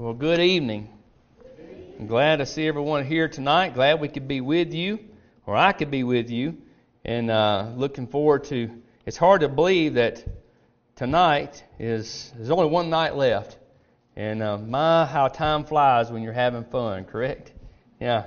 Well, good evening. I'm glad to see everyone here tonight. Glad we could be with you, or I could be with you, and looking forward to. It's hard to believe that tonight there's only one night left, and how time flies when you're having fun. Correct? Yeah.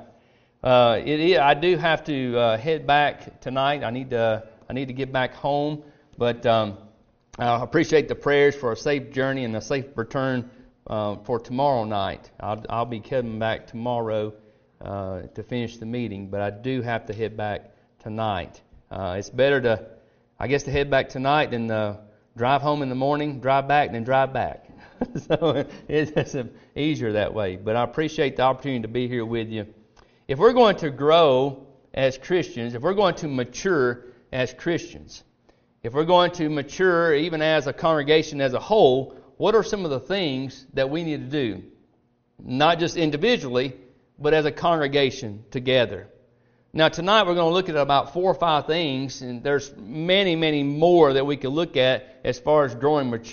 I do have to head back tonight. I need to get back home, but I appreciate the prayers for a safe journey and a safe return. For tomorrow night. I'll be coming back tomorrow to finish the meeting, but I do have to head back tonight. It's better to head back tonight than drive home in the morning, drive back, and then drive back. So it's easier that way. But I appreciate the opportunity to be here with you. If we're going to grow as Christians, if we're going to mature as Christians, if we're going to mature even as a congregation as a whole, what are some of the things that we need to do? Not just individually, but as a congregation together. Now tonight we're going to look at about 4 or 5 things, and there's many, many more that we could look at as far as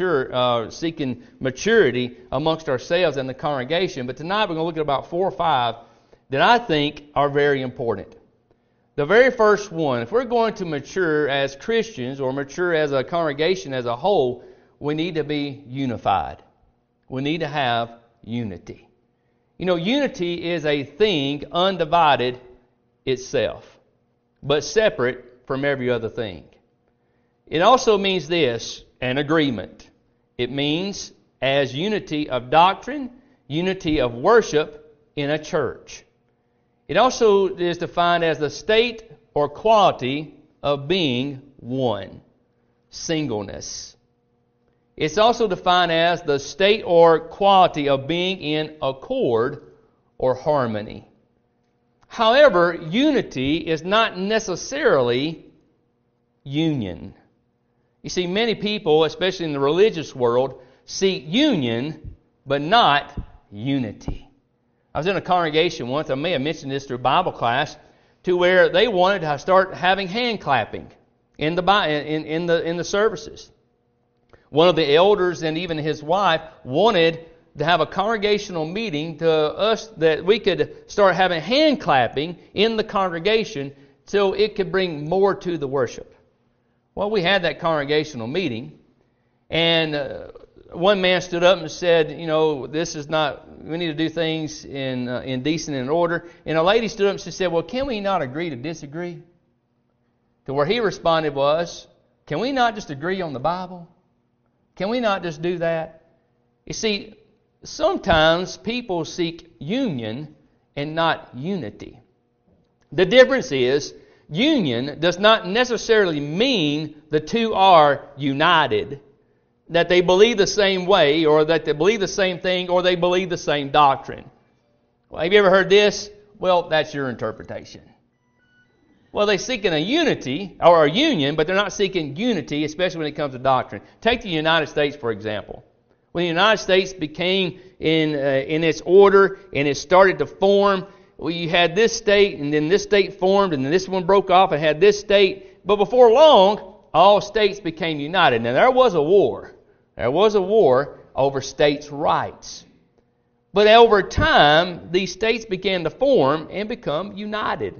seeking maturity amongst ourselves and the congregation. But tonight we're going to look at about 4 or 5 that I think are very important. The very first one, if we're going to mature as Christians or mature as a congregation as a whole, we need to be unified. We need to have unity. You know, unity is a thing undivided itself, but separate from every other thing. It also means this, an agreement. It means as unity of doctrine, unity of worship in a church. It also is defined as the state or quality of being one, singleness. It's also defined as the state or quality of being in accord or harmony. However, unity is not necessarily union. You see, many people, especially in the religious world, seek union, but not unity. I was in a congregation once, I may have mentioned this through Bible class, to where they wanted to start having hand clapping in the services. One of the elders and even his wife wanted to have a congregational meeting to us that we could start having hand clapping in the congregation so it could bring more to the worship. Well, we had that congregational meeting, and one man stood up and said, you know, this is not, we need to do things in decent and order. And a lady stood up and she said, well, can we not agree to disagree? To where he responded was, can we not just agree on the Bible? Can we not just do that? You see, sometimes people seek union and not unity. The difference is, union does not necessarily mean the two are united, that they believe the same way, or that they believe the same thing, or they believe the same doctrine. Well, have you ever heard this? Well, that's your interpretation. Well, they're seeking a unity, or a union, but they're not seeking unity, especially when it comes to doctrine. Take the United States, for example. When the United States became in its order, and it started to form, well, you had this state, and then this state formed, and then this one broke off and had this state. But before long, all states became united. Now, there was a war. There was a war over states' rights. But over time, these states began to form and become united.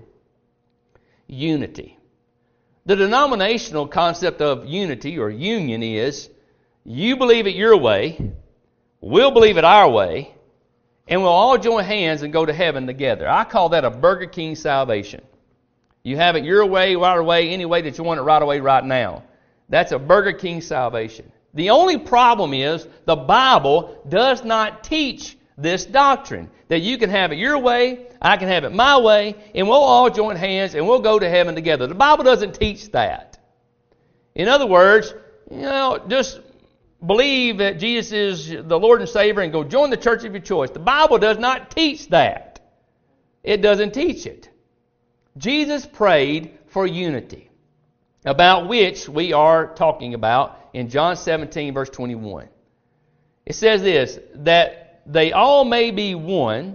Unity. The denominational concept of unity or union is, you believe it your way, we'll believe it our way, and we'll all join hands and go to heaven together. I call that a Burger King salvation. You have it your way, our way, any way that you want it right away, right now. That's a Burger King salvation. The only problem is the Bible does not teach this doctrine, that you can have it your way, I can have it my way, and we'll all join hands and we'll go to heaven together. The Bible doesn't teach that. In other words, just believe that Jesus is the Lord and Savior and go join the church of your choice. The Bible does not teach that. It doesn't teach it. Jesus prayed for unity, about which we are talking about in John 17, verse 21. It says this, that they all may be one,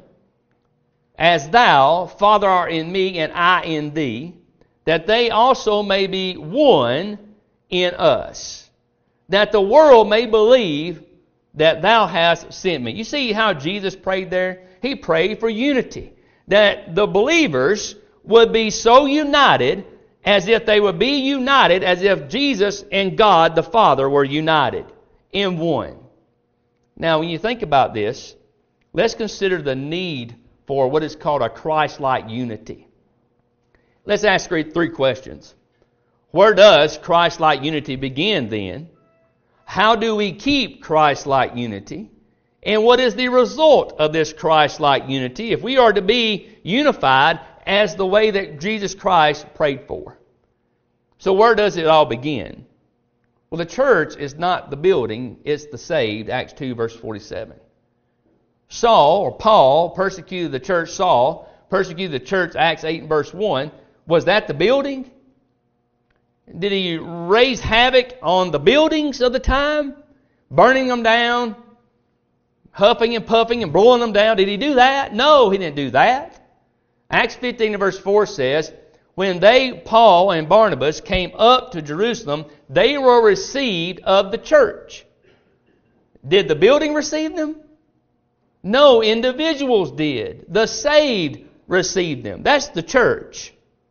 as thou, Father, art in me, and I in thee, that they also may be one in us, that the world may believe that thou hast sent me. You see how Jesus prayed there? He prayed for unity. That the believers would be so united as if they would be united as if Jesus and God the Father were united in one. Now, when you think about this, let's consider the need for what is called a Christ-like unity. Let's ask three questions. Where does Christ-like unity begin then? How do we keep Christ-like unity? And what is the result of this Christ-like unity if we are to be unified as the way that Jesus Christ prayed for? So where does it all begin? Well, the church is not the building, it's the saved, Acts 2, verse 47. Saul, or Paul, persecuted the church. Saul persecuted the church, Acts 8 and verse 1. Was that the building? Did he raise havoc on the buildings of the time? Burning them down? Huffing and puffing and blowing them down? Did he do that? No, he didn't do that. Acts 15 and verse 4 says, when they, Paul and Barnabas, came up to Jerusalem, they were received of the church. Did the building receive them? No, individuals did. The saved received them. That's the church.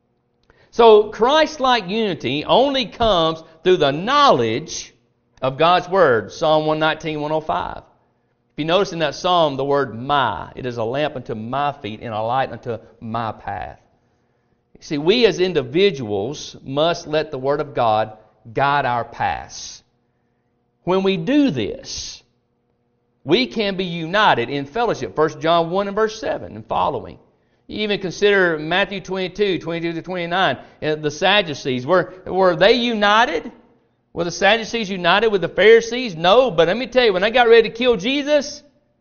So Christ-like unity only comes through the knowledge of God's Word. Psalm 119, 105. If you notice in that psalm the word my, it is a lamp unto my feet and a light unto my path. See, we as individuals must let the Word of God guide our paths. When we do this, we can be united in fellowship. 1 John 1 and verse 7 and following. You even consider Matthew 22, 22 to 29, the Sadducees. Were they united? Were the Sadducees united with the Pharisees? No, but let me tell you, when they got ready to kill Jesus,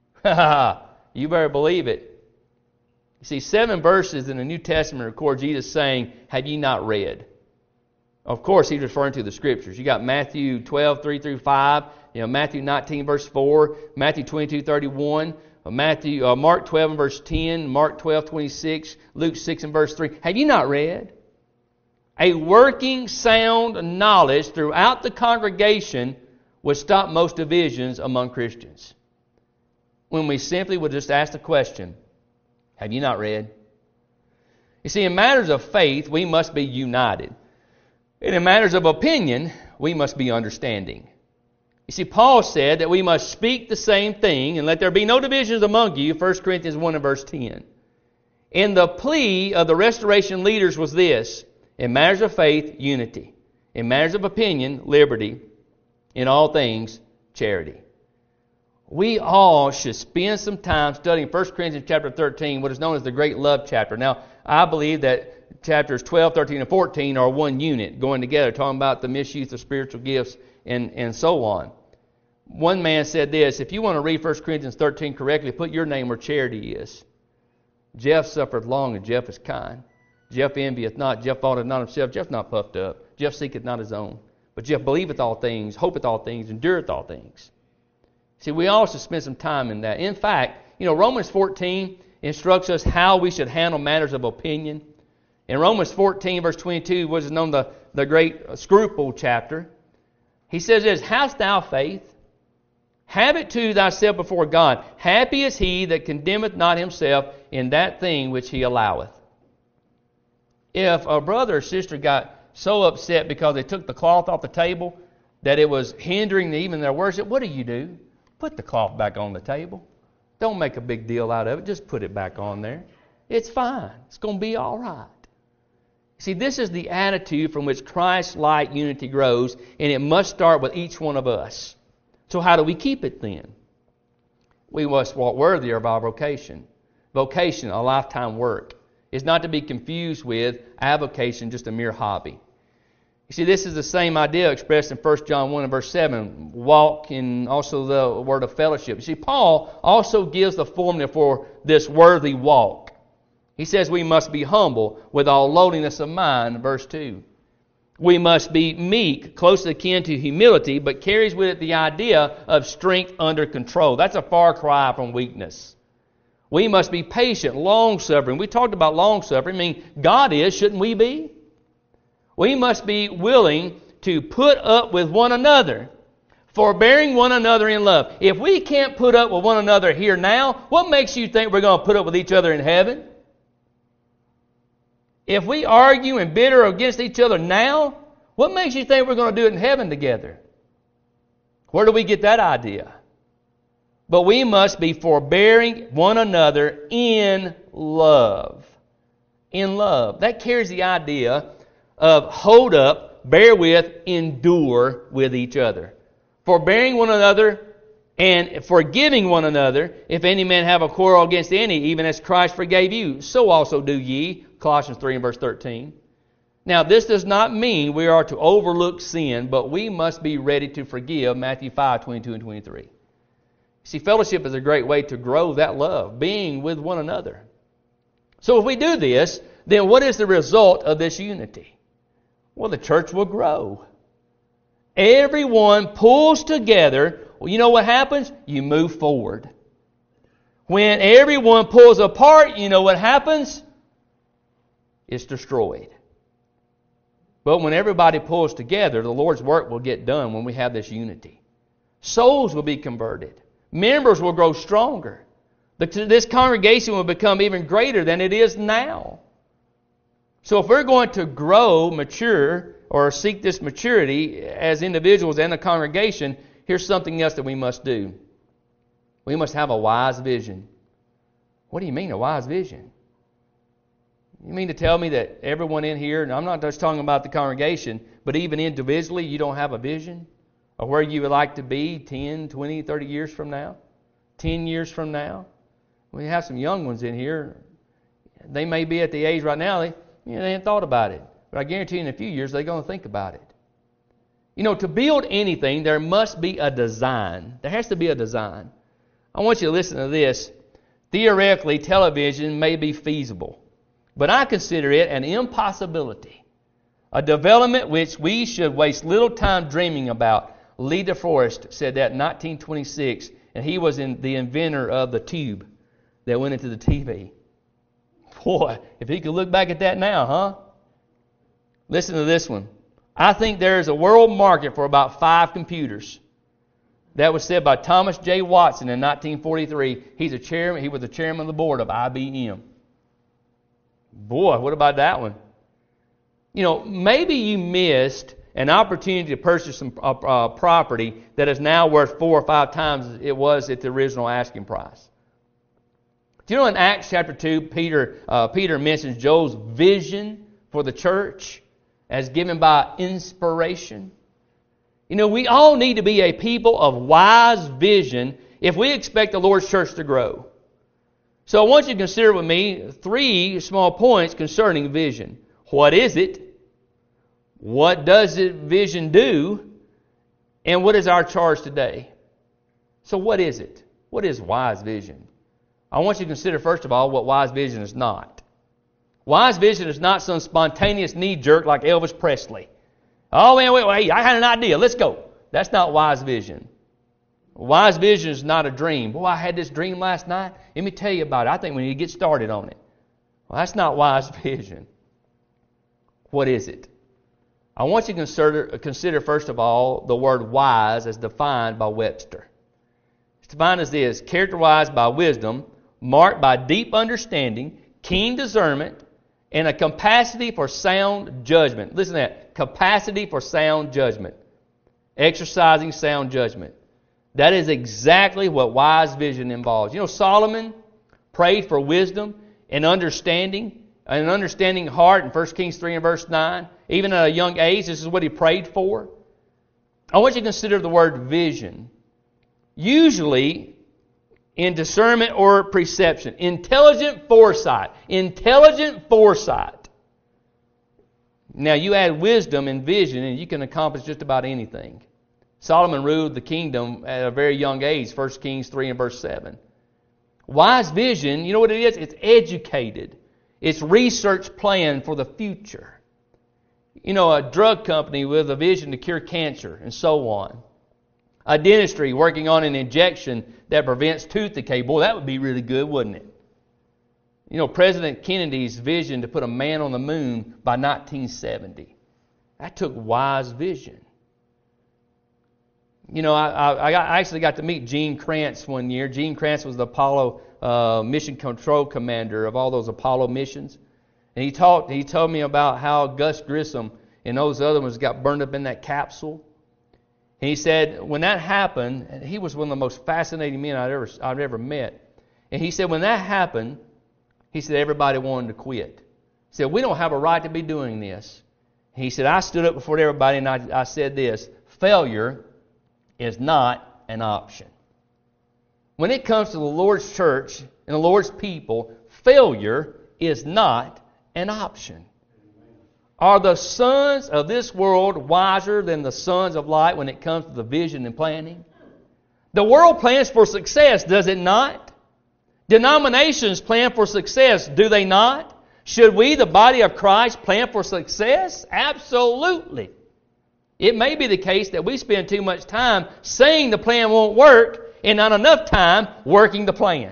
you better believe it. You see, 7 verses in the New Testament record Jesus saying, have ye not read? Of course, he's referring to the Scriptures. You got Matthew 12, 3 through 5, Matthew 19, verse 4, Matthew 22, 31, Mark 12 and verse 10, Mark 12, 26, Luke 6 and verse 3. Have you not read? A working sound knowledge throughout the congregation would stop most divisions among Christians. When we simply would just ask the question, have you not read? You see, in matters of faith, we must be united. And in matters of opinion, we must be understanding. You see, Paul said that we must speak the same thing and let there be no divisions among you, 1 Corinthians 1 and verse 10. And the plea of the restoration leaders was this: in matters of faith, unity. In matters of opinion, liberty. In all things, charity. We all should spend some time studying 1 Corinthians chapter 13, what is known as the Great Love chapter. Now, I believe that chapters 12, 13, and 14 are one unit going together, talking about the misuse of spiritual gifts and so on. One man said this: if you want to read 1 Corinthians 13 correctly, put your name where charity is. Jeff suffereth long, and Jeff is kind. Jeff envieth not, Jeff vaunteth not himself, Jeff not puffed up, Jeff seeketh not his own. But Jeff believeth all things, hopeth all things, endureth all things. See, we all should spend some time in that. In fact, Romans 14 instructs us how we should handle matters of opinion. In Romans 14, verse 22, what is known the great scruple chapter, he says this: hast thou faith? Have it to thyself before God. Happy is he that condemneth not himself in that thing which he alloweth. If a brother or sister got so upset because they took the cloth off the table that it was hindering even their worship, what do? Put the cloth back on the table. Don't make a big deal out of it. Just put it back on there. It's fine. It's going to be all right. See, this is the attitude from which Christ-like unity grows, and it must start with each one of us. So how do we keep it then? We must walk worthy of our vocation. Vocation, a lifetime work, is not to be confused with avocation, just a mere hobby. You see, this is the same idea expressed in 1 John 1 and verse 7. Walk, and also the word of fellowship. You see, Paul also gives the formula for this worthy walk. He says we must be humble with all lowliness of mind, verse 2. We must be meek, close akin to humility, but carries with it the idea of strength under control. That's a far cry from weakness. We must be patient, long-suffering. We talked about long-suffering. I mean, God is, shouldn't we be? We must be willing to put up with one another, Forbearing one another in love. If we can't put up with one another here now, what makes you think we're going to put up with each other in heaven? If we argue and bitter against each other now, what makes you think we're going to do it in heaven together? Where do we get that idea? But we must be forbearing one another in love. In love. That carries the idea of hold up, bear with, endure with each other. Forbearing one another and forgiving one another, if any man have a quarrel against any, even as Christ forgave you, so also do ye. Colossians 3 and verse 13. Now, this does not mean we are to overlook sin, but we must be ready to forgive. Matthew 5, 22 and 23. See, fellowship is a great way to grow that love, being with one another. So if we do this, then what is the result of this unity? Well, the church will grow. Everyone pulls together. Well, you know what happens? You move forward. When everyone pulls apart, you know what happens? It's destroyed. But when everybody pulls together, the Lord's work will get done when we have this unity. Souls will be converted. Members will grow stronger. This congregation will become even greater than it is now. So if we're going to grow, mature, or seek this maturity as individuals and a congregation, here's something else that we must do. We must have a wise vision. What do you mean, a wise vision? You mean to tell me that everyone in here, and I'm not just talking about the congregation, but even individually, you don't have a vision of where you would like to be 10, 20, 30 years from now? 10 years from now? We have some young ones in here. They may be at the age right now, they ain't thought about it. But I guarantee in a few years, they're going to think about it. To build anything, there must be a design. There has to be a design. I want you to listen to this. Theoretically, television may be feasible, but I consider it an impossibility. A development which we should waste little time dreaming about. Lee DeForest said that in 1926, and he was the inventor of the tube that went into the TV. Boy, if he could look back at that now, huh? Listen to this one. I think there is a world market for about 5 computers. That was said by Thomas J. Watson in 1943. He was the chairman of the board of IBM. Boy, what about that one? Maybe you missed an opportunity to purchase some property that is now worth 4 or 5 times it was at the original asking price. Do you know in Acts chapter 2, Peter mentions Joel's vision for the church as given by inspiration? We all need to be a people of wise vision if we expect the Lord's church to grow. So I want you to consider with me 3 small points concerning vision. What is it? What does the vision do? And what is our charge today? So what is it? What is wise vision? I want you to consider, first of all, what wise vision is not. Wise vision is not some spontaneous knee-jerk like Elvis Presley. Oh, man, wait, I had an idea. Let's go. That's not wise vision. Wise vision is not a dream. Boy, I had this dream last night. Let me tell you about it. I think we need to get started on it. Well, that's not wise vision. What is it? I want you to consider, first of all, the word wise as defined by Webster. It's defined as this: characterized by wisdom, marked by deep understanding, keen discernment, and a capacity for sound judgment. Listen to that. Capacity for sound judgment. Exercising sound judgment. That is exactly what wise vision involves. Solomon prayed for wisdom and understanding, an understanding heart in 1 Kings 3 and verse 9. Even at a young age, this is what he prayed for. I want you to consider the word vision. Usually, in discernment or perception, intelligent foresight. Intelligent foresight. Now, you add wisdom and vision, and you can accomplish just about anything. Solomon ruled the kingdom at a very young age, 1 Kings 3 and verse 7. Wise vision, you know what it is? It's educated. It's research plan for the future. A drug company with a vision to cure cancer and so on. A dentistry working on an injection that prevents tooth decay. Boy, that would be really good, wouldn't it? President Kennedy's vision to put a man on the moon by 1970. That took wise vision. I actually got to meet Gene Kranz one year. Gene Kranz was the Apollo mission control commander of all those Apollo missions. And he told me about how Gus Grissom and those other ones got burned up in that capsule. And he said when that happened, and he was one of the most fascinating men I've ever met. And he said when that happened, he said everybody wanted to quit. He said we don't have a right to be doing this. He said I stood up before everybody and I said this: failure is not an option. When it comes to the Lord's church and the Lord's people, failure is not an option. Are the sons of this world wiser than the sons of light when it comes to the vision and planning? The world plans for success, does it not? Denominations plan for success, do they not? Should we, the body of Christ, plan for success? Absolutely. It may be the case that we spend too much time saying the plan won't work and not enough time working the plan.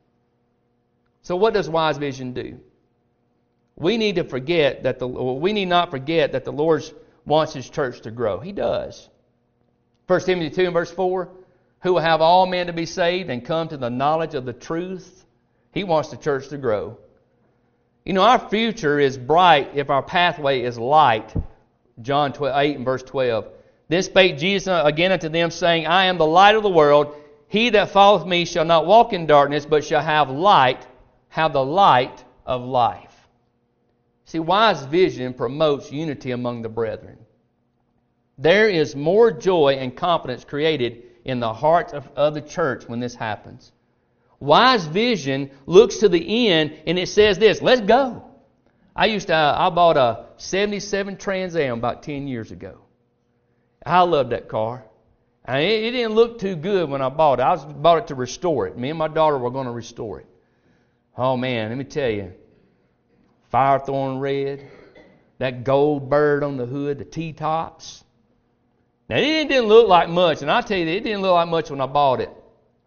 So what does Wise Vision do? We need not forget that the Lord wants His church to grow. He does. 1 Timothy 2 and verse 4, who will have all men to be saved and come to the knowledge of the truth. He wants the church to grow. Our future is bright if our pathway is light. John 8 and verse 12. Then spake Jesus again unto them, saying, I am the light of the world. He that followeth me shall not walk in darkness, but shall have the light of life. See, Wise Vision promotes unity among the brethren. There is more joy and confidence created in the heart of the church when this happens. Wise Vision looks to the end and it says this: let's go. I bought a 77 Trans Am about 10 years ago. I loved that car. And it didn't look too good when I bought it. I bought it to restore it. Me and my daughter were going to restore it. Oh man, let me tell you. Firethorn red, that gold bird on the hood, the T-tops. Now it didn't look like much, and I'll tell you, it didn't look like much when I bought it.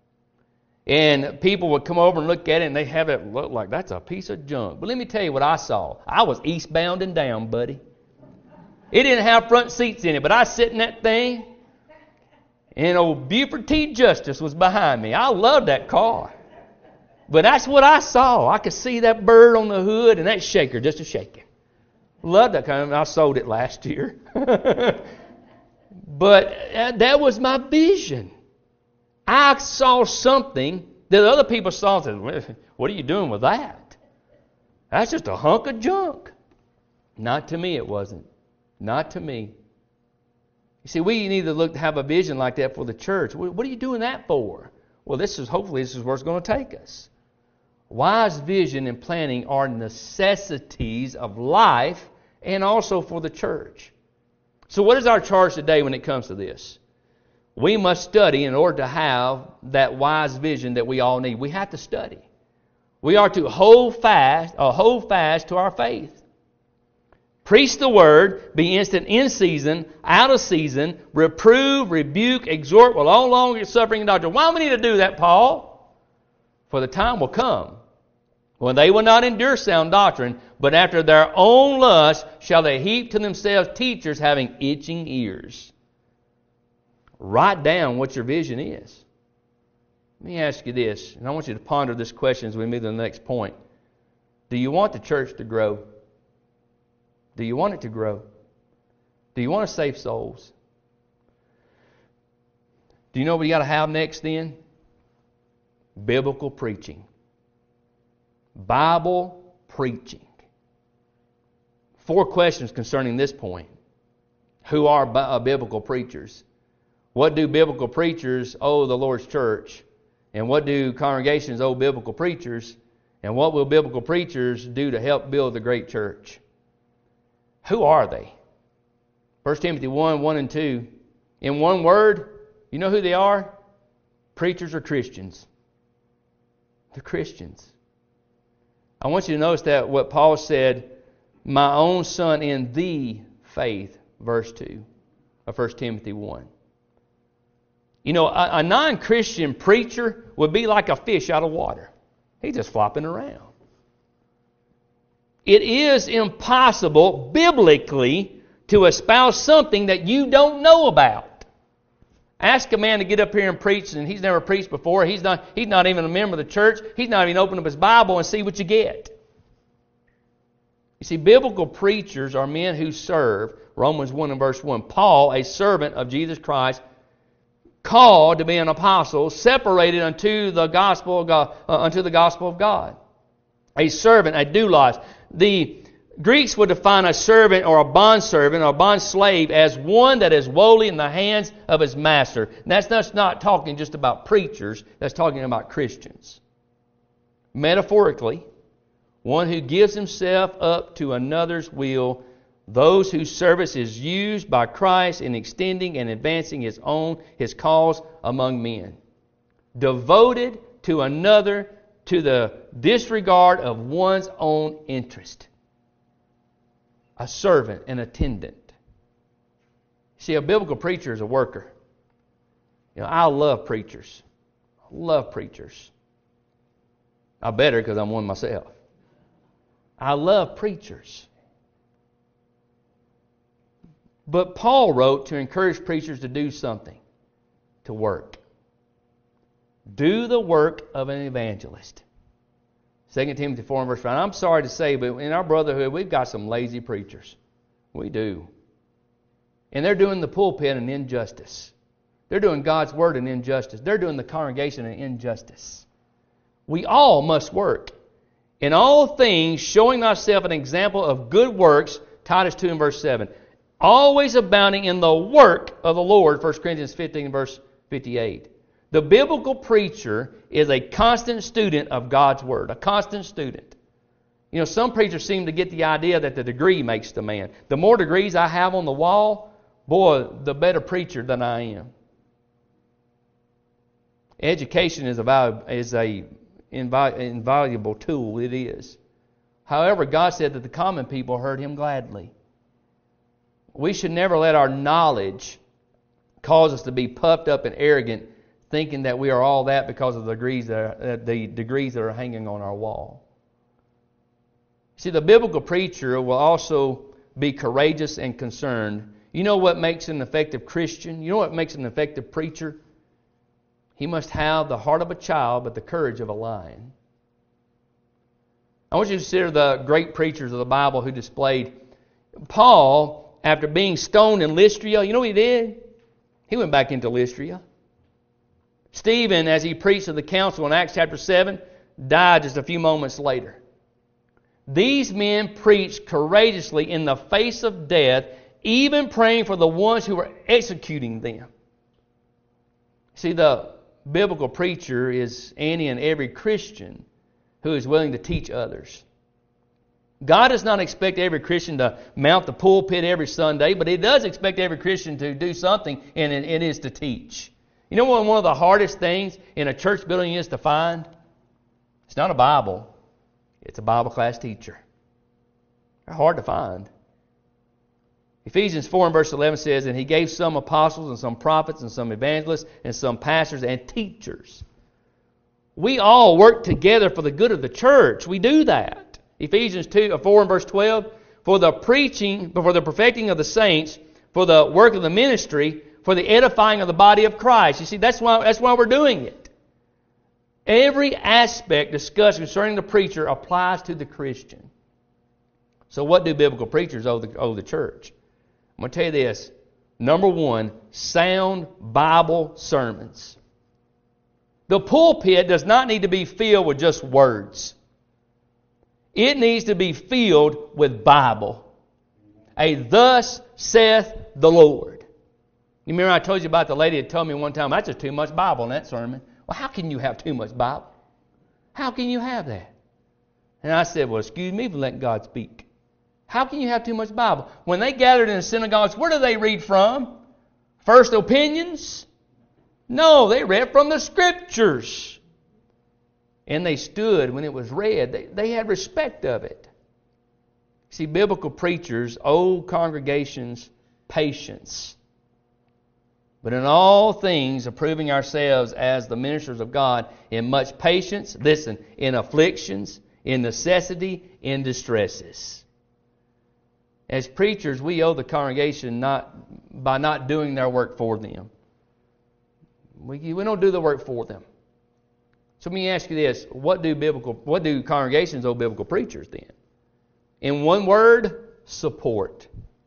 And people would come over and look at it, and they have it look like that's a piece of junk. But let me tell you what I saw. I was eastbound and down, buddy. It didn't have front seats in it, but I sit in that thing, and old Buford T. Justice was behind me. I loved that car. But that's what I saw. I could see that bird on the hood and that shaker just a shaking. Loved that kind of. I sold it last year. But that was my vision. I saw something that other people saw and said, what are you doing with that? That's just a hunk of junk. Not to me it wasn't. Not to me. You see, we need to have a vision like that for the church. What are you doing that for? Well, hopefully this is where it's going to take us. Wise vision and planning are necessities of life and also for the church. So what is our charge today when it comes to this? We must study in order to have that wise vision that we all need. We have to study. We are to hold fast to our faith. Preach the word, be instant in season, out of season, reprove, rebuke, exhort with all long suffering and doctrine. Why do we need to do that, Paul? For the time will come when they will not endure sound doctrine, but after their own lust shall they heap to themselves teachers having itching ears. Write down what your vision is. Let me ask you this, and I want you to ponder this question as we move to the next point. Do you want the church to grow? Do you want it to grow? Do you want to save souls? Do you know what you got to have next then? Biblical preaching. Bible preaching. 4 questions concerning this point. Who are biblical preachers? What do biblical preachers owe the Lord's church? And what do congregations owe biblical preachers? And what will biblical preachers do to help build the great church? Who are they? 1 Timothy 1, 1 and 2. In one word, you know who they are? Preachers or Christians. They're Christians. I want you to notice that what Paul said, my own son in the faith, verse 2 of 1 Timothy 1. You know, a non-Christian preacher would be like a fish out of water. He's just flopping around. It is impossible biblically to espouse something that you don't know about. Ask a man to get up here and preach, and he's never preached before. He's not even a member of the church. He's not even opened up his Bible, and see what you get. You see, biblical preachers are men who serve. Romans 1 and verse 1. Paul, a servant of Jesus Christ, called to be an apostle, separated unto the gospel of God. A servant, a doulos. The Greeks would define a servant or a bondservant or a bondslave as one that is wholly in the hands of his master. And that's not talking just about preachers. That's talking about Christians. Metaphorically, one who gives himself up to another's will, those whose service is used by Christ in extending and advancing His cause among men. Devoted to another to the disregard of one's own interest. A servant, an attendant. See, a biblical preacher is a worker. I love preachers. I love preachers. I better because I'm one myself. I love preachers. But Paul wrote to encourage preachers to do something, to work. Do the work of an evangelist. 2 Timothy 4 and verse 5. I'm sorry to say, but in our brotherhood, we've got some lazy preachers. We do. And they're doing the pulpit an injustice. They're doing God's word an injustice. They're doing the congregation an injustice. We all must work. In all things, showing thyself an example of good works, Titus 2 and verse 7. Always abounding in the work of the Lord, 1 Corinthians 15 and verse 58. The biblical preacher is a constant student of God's Word, a constant student. Some preachers seem to get the idea that the degree makes the man. The more degrees I have on the wall, boy, the better preacher than I am. Education is a invaluable tool. It is. However, God said that the common people heard Him gladly. We should never let our knowledge cause us to be puffed up and arrogant, thinking that we are all that because of the degrees that are hanging on our wall. See, the biblical preacher will also be courageous and concerned. You know what makes an effective Christian? You know what makes an effective preacher? He must have the heart of a child, but the courage of a lion. I want you to consider the great preachers of the Bible who displayed. Paul, after being stoned in Lystra, you know what he did? He went back into Lystra. Stephen, as he preached to the council in Acts chapter 7, died just a few moments later. These men preached courageously in the face of death, even praying for the ones who were executing them. See, the biblical preacher is any and every Christian who is willing to teach others. God does not expect every Christian to mount the pulpit every Sunday, but He does expect every Christian to do something, and it is to teach. You know what one of the hardest things in a church building is to find? It's not a Bible. It's a Bible class teacher. They're hard to find. Ephesians 4 and verse 11 says, and He gave some apostles and some prophets and some evangelists and some pastors and teachers. We all work together for the good of the church. We do that. Ephesians 4 and verse 12, for the perfecting of the saints, for the work of the ministry, for the edifying of the body of Christ. You see, that's why we're doing it. Every aspect discussed concerning the preacher applies to the Christian. So what do biblical preachers owe the church? I'm going to tell you this. Number one, sound Bible sermons. The pulpit does not need to be filled with just words. It needs to be filled with Bible. A thus saith the Lord. You remember I told you about the lady that told me one time, that's just too much Bible in that sermon. Well, how can you have too much Bible? How can you have that? And I said, well, excuse me for letting God speak. How can you have too much Bible? When they gathered in the synagogues, where do they read from? First opinions? No, they read from the Scriptures. And they stood when it was read. They had respect of it. See, biblical preachers owe congregations patience. But in all things, approving ourselves as the ministers of God in much patience, listen, in afflictions, in necessity, in distresses. As preachers, we owe the congregation by not doing their work for them. We don't do the work for them. So let me ask you this. What do congregations owe biblical preachers then? In one word, support.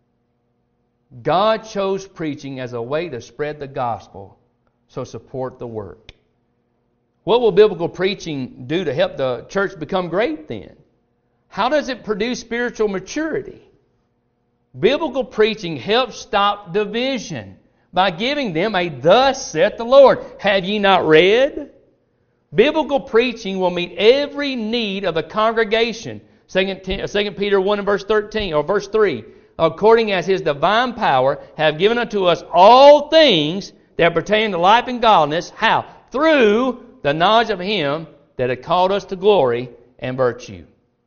God chose preaching as a way to spread the gospel, so support the work. What will biblical preaching do to help the church become great then? How does it produce spiritual maturity? Biblical preaching helps stop division by giving them a "Thus saith the Lord." Have ye not read? Biblical preaching will meet every need of the congregation. 2 Peter 1 and verse 13 or verse 3. According as His divine power have given unto us all things that pertain to life and godliness. How? Through the knowledge of Him that had called us to glory and virtue.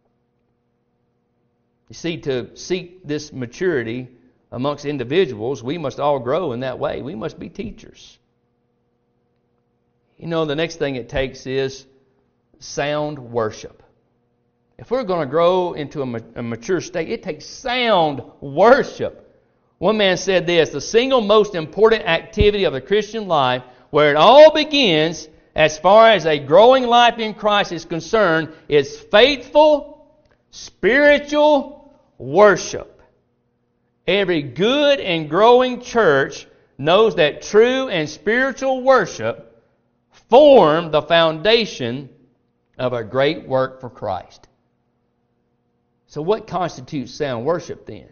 You see, to seek this maturity amongst individuals, we must all grow in that way. We must be teachers. You know, the next thing it takes is sound worship. If we're going to grow into a mature state, it takes sound worship. One man said this: the single most important activity of the Christian life, where it all begins as far as a growing life in Christ is concerned, is faithful, spiritual worship. Every good and growing church knows that true and spiritual worship form the foundation of a great work for Christ. So what constitutes sound worship then?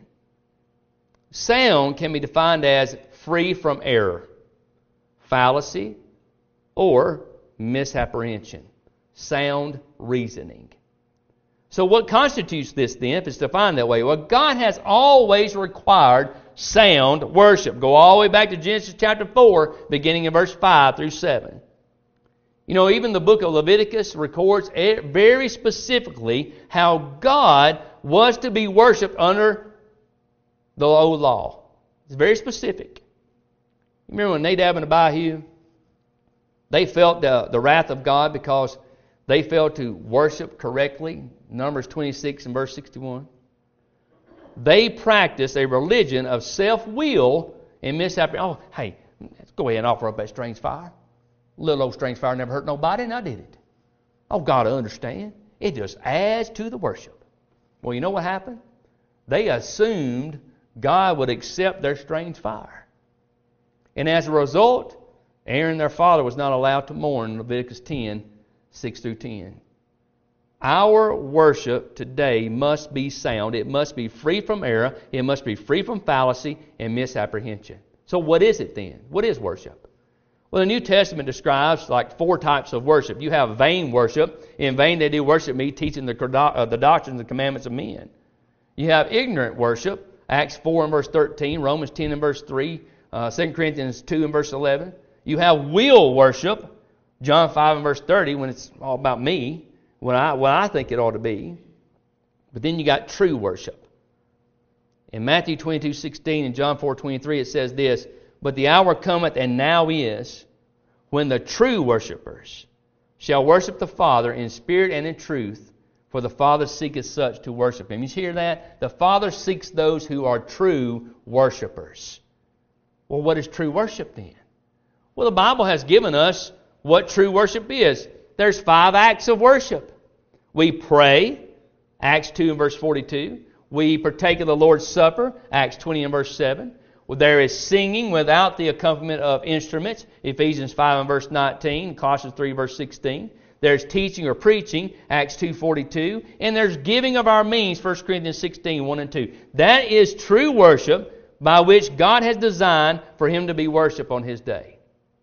Sound can be defined as free from error, fallacy, or misapprehension. Sound reasoning. So what constitutes this then, if it's defined that way? Well, God has always required sound worship. Go all the way back to Genesis chapter 4, beginning in verse 5 through 7. You know, even the book of Leviticus records very specifically how God was to be worshipped under the old law. It's very specific. You remember when Nadab and Abihu, they felt the wrath of God because they failed to worship correctly. Numbers 26 and verse 61. They practiced a religion of self-will and misapprehension. Oh, hey, let's go ahead and offer up that strange fire. Little old strange fire never hurt nobody, and I did it. Oh, God, I understand. It just adds to the worship. Well, you know what happened? They assumed God would accept their strange fire. And as a result, Aaron, their father, was not allowed to mourn in Leviticus 10, 6 through 10. Our worship today must be sound. It must be free from error. It must be free from fallacy and misapprehension. So what is it then? What is worship? Well, the New Testament describes like 4 types of worship. You have vain worship. In vain they do worship me, teaching the doctrines and commandments of men. You have ignorant worship. Acts 4 and verse 13, Romans 10 and verse 3, 2 Corinthians 2 and verse 11. You have will worship. John 5 and verse 30, when it's all about me, what I think it ought to be. But then you got true worship. In Matthew 22:16 and John 4:23 it says this: but the hour cometh, and now is, when the true worshipers shall worship the Father in spirit and in truth, for the Father seeketh such to worship Him. You hear that? The Father seeks those who are true worshipers. Well, what is true worship then? Well, the Bible has given us what true worship is. There's 5 acts of worship. We pray, Acts 2 and verse 42. We partake of the Lord's Supper, Acts 20 and verse 7. Well, there is singing without the accompaniment of instruments, Ephesians 5 and verse 19, Colossians 3 verse 16. There's teaching or preaching, Acts 2:42. And there's giving of our means, 1 Corinthians 16, 1 and 2. That is true worship by which God has designed for Him to be worshipped on His day.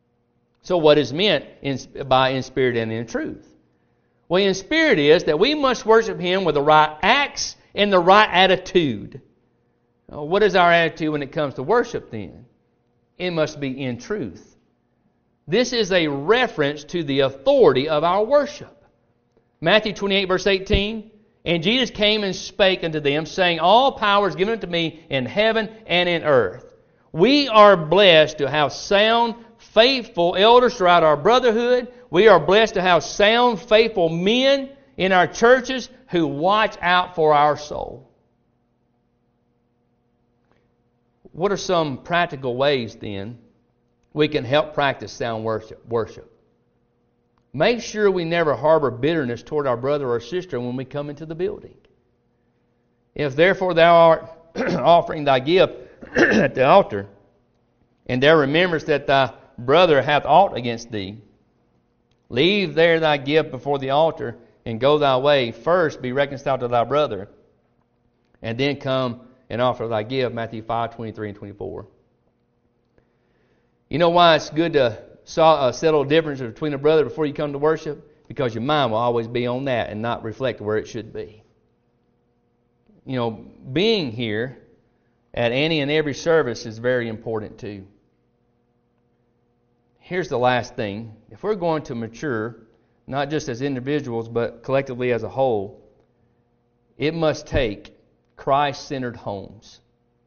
So what is meant by in spirit and in truth? Well, in spirit is that we must worship Him with the right acts and the right attitude. What is our attitude when it comes to worship then? It must be in truth. This is a reference to the authority of our worship. Matthew 28 verse 18, and Jesus came and spake unto them, saying, all power is given unto me in heaven and in earth. We are blessed to have sound, faithful elders throughout our brotherhood. We are blessed to have sound, faithful men in our churches who watch out for our soul. What are some practical ways then we can help practice sound worship. Make sure we never harbor bitterness toward our brother or sister when we come into the building. If therefore thou art offering thy gift at the altar, and there rememberest that thy brother hath aught against thee, leave there thy gift before the altar, and go thy way. First be reconciled to thy brother, and then come and offer thy gift. Matthew 5:23 and 24. You know why it's good to settle differences between a brother before you come to worship? Because your mind will always be on that and not reflect where it should be. You know, being here at any and every service is very important too. Here's the last thing. If we're going to mature, not just as individuals, but collectively as a whole, it must take Christ-centered homes.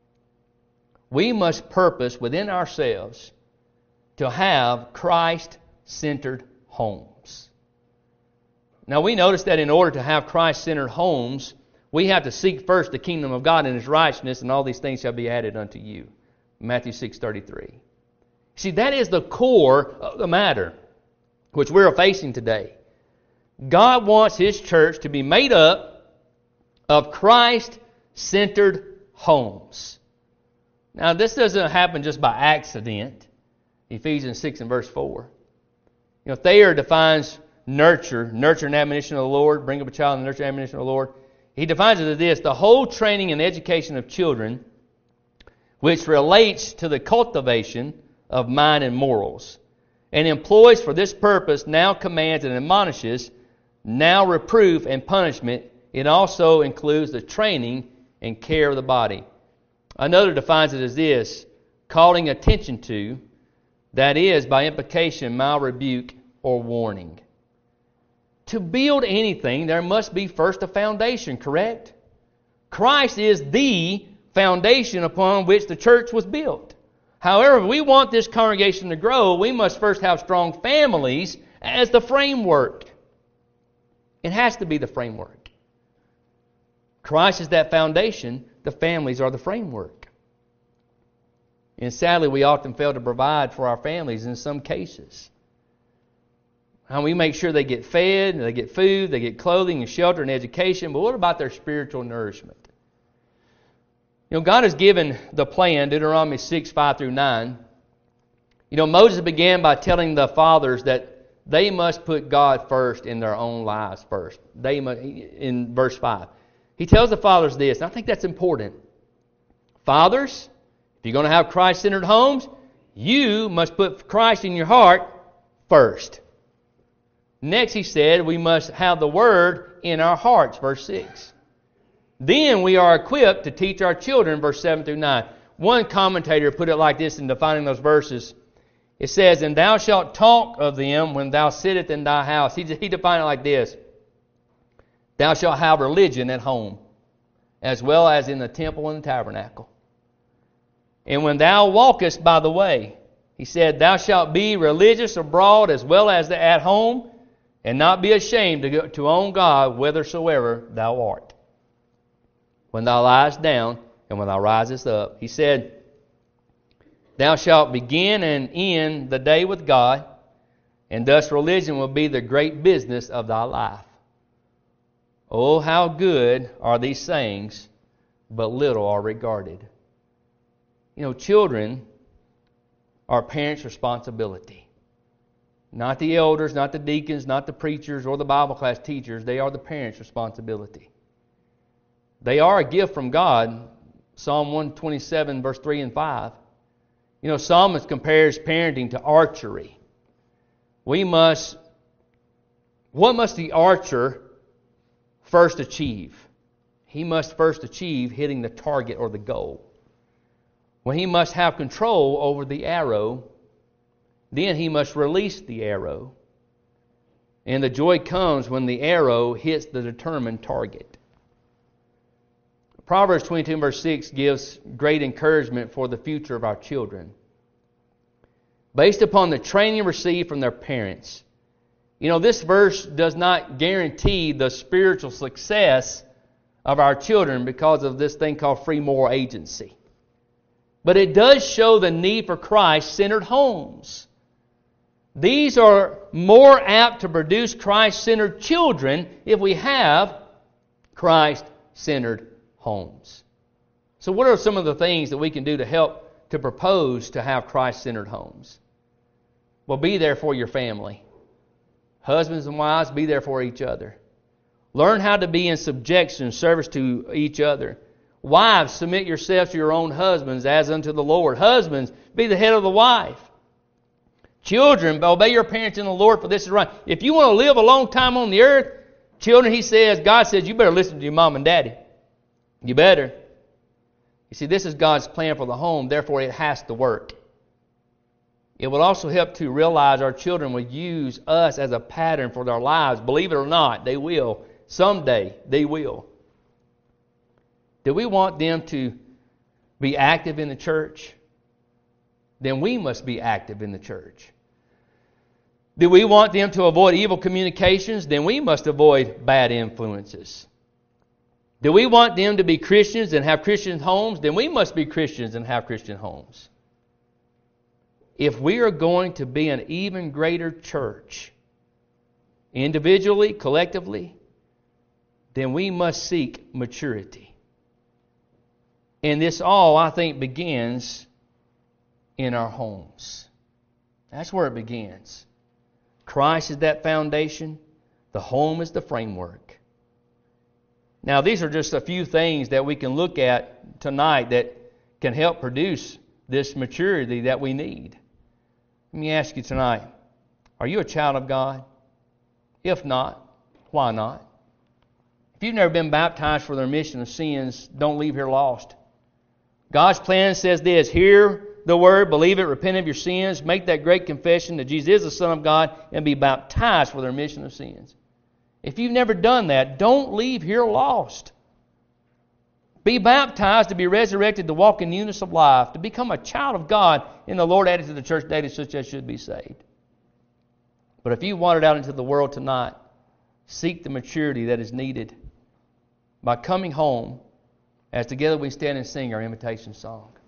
We must purpose within ourselves to have Christ-centered homes. Now we notice that in order to have Christ-centered homes, we have to seek first the kingdom of God and His righteousness, and all these things shall be added unto you. Matthew 6:33. See, that is the core of the matter which we're facing today. God wants His church to be made up of Christ-centered homes. Now, this doesn't happen just by accident. Ephesians 6 and verse 4. You know, Thayer defines nurture and admonition of the Lord, bring up a child in the nurture and admonition of the Lord. He defines it as this: the whole training and education of children, which relates to the cultivation of mind and morals, and employs for this purpose now commands and admonishes, now reproof and punishment. It also includes the training and care of the body. Another defines it as this: calling attention to, that is, by implication, mild rebuke or warning. To build anything, there must be first a foundation, correct? Christ is the foundation upon which the church was built. However, if we want this congregation to grow, we must first have strong families as the framework. It has to be the framework. Christ is that foundation. The families are the framework. And sadly, we often fail to provide for our families in some cases. And we make sure they get fed, they get food, they get clothing and shelter and education, but what about their spiritual nourishment? You know, God has given the plan, Deuteronomy 6, 5 through 9. You know, Moses began by telling the fathers that they must put God first in their own lives first. They must, in verse 5. He tells the fathers this, and I think that's important. Fathers, if you're going to have Christ-centered homes, you must put Christ in your heart first. Next, he said, we must have the Word in our hearts, verse 6. Then we are equipped to teach our children, verse 7 through 9. One commentator put it like this in defining those verses. It says, and thou shalt talk of them when thou sittest in thy house. He defined it like this. Thou shalt have religion at home, as well as in the temple and the tabernacle. And when thou walkest by the way, he said, thou shalt be religious abroad as well as at home, and not be ashamed to own God whithersoever thou art. When thou liest down, and when thou risest up. He said, thou shalt begin and end the day with God, and thus religion will be the great business of thy life. Oh, how good are these sayings, but little are regarded. You know, children are parents' responsibility. Not the elders, not the deacons, not the preachers or the Bible class teachers. They are the parents' responsibility. They are a gift from God. Psalm 127, verse 3 and 5. You know, Psalmist compares parenting to archery. What must the archer first achieve? He must first achieve hitting the target or the goal. When he must have control over the arrow, then he must release the arrow. And the joy comes when the arrow hits the determined target. Proverbs 22 verse 6 gives great encouragement for the future of our children. Based upon the training received from their parents. You know, this verse does not guarantee the spiritual success of our children because of this thing called free moral agency. But it does show the need for Christ-centered homes. These are more apt to produce Christ-centered children if we have Christ-centered homes. So what are some of the things that we can do to help to propose to have Christ-centered homes? Well, be there for your family. Husbands and wives, be there for each other. Learn how to be in subjection and service to each other. Wives, submit yourselves to your own husbands as unto the Lord. Husbands, be the head of the wife. Children, obey your parents in the Lord, for this is right. If you want to live a long time on the earth, children, God says, you better listen to your mom and daddy. You better. You see, this is God's plan for the home, therefore it has to work. It will also help to realize our children will use us as a pattern for their lives. Believe it or not, they will. Someday, they will. Do we want them to be active in the church? Then we must be active in the church. Do we want them to avoid evil communications? Then we must avoid bad influences. Do we want them to be Christians and have Christian homes? Then we must be Christians and have Christian homes. If we are going to be an even greater church, individually, collectively, then we must seek maturity. And this all, I think, begins in our homes. That's where it begins. Christ is that foundation. The home is the framework. Now, these are just a few things that we can look at tonight that can help produce this maturity that we need. Let me ask you tonight, are you a child of God? If not, why not? If you've never been baptized for the remission of sins, don't leave here lost. God's plan says this: hear the word, believe it, repent of your sins, make that great confession that Jesus is the Son of God, and be baptized for the remission of sins. If you've never done that, don't leave here lost. Be baptized to be resurrected, to walk in newness of life, to become a child of God, and the Lord added to the church daily such as should be saved. But if you wandered out into the world tonight, seek the maturity that is needed by coming home as together we stand and sing our invitation song.